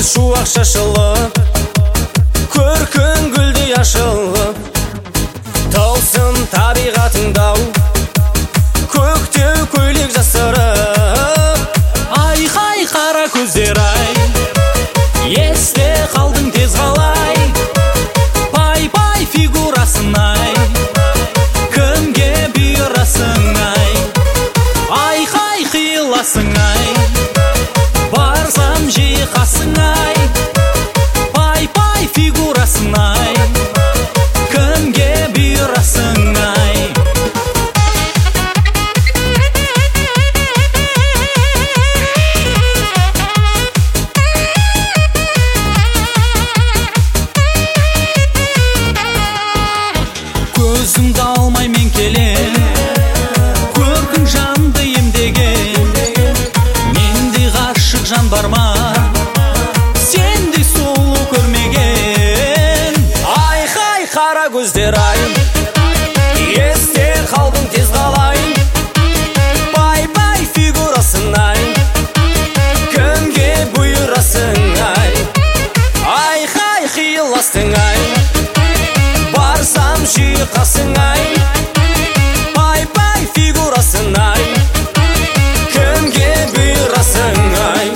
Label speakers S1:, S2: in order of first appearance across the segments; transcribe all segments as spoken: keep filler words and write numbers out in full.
S1: шуақ шашылып, көркің гүлдей ашылып, таусым табиғатыңдау, көктеу көйлек жасырып. Айқай қара көздер ай, есте қалдың тез қалай, пай-пай фигурасың ай, кімге бұйырасың ай, айқай қиыласың ай, барсам жиқасың ай, пай-пай фигурасың ай, кімге бұйырасың ай. Көзіңді алмай мен келем, көркің жанды емдеген, мендей ғашық жан бар ма, сендей сұлу көрмеген. Айқай қара көздер ай, есте қалдың тез қалай, пай-пай фигурасың ай, кімге бұйырасың ай, айқай қиыласың ай, барсам жиқасың ай, пай-пай фигурасың ай, кімге бұйырасың ай.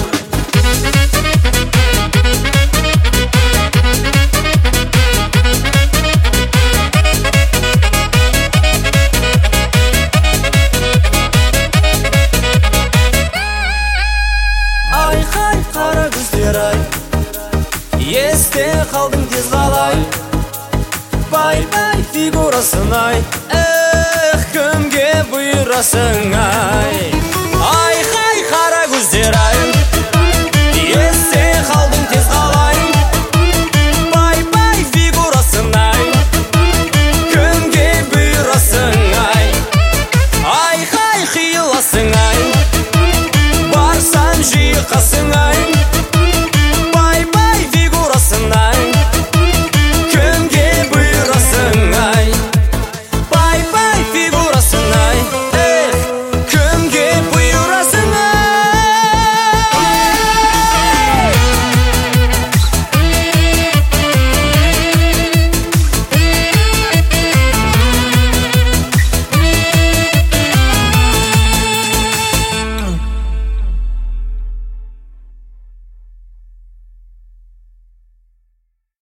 S1: Айқай қара көздер ай, есте қалдың тез қалай, пай-пай фигурасың ай, эх, кімге бұйырасың ай.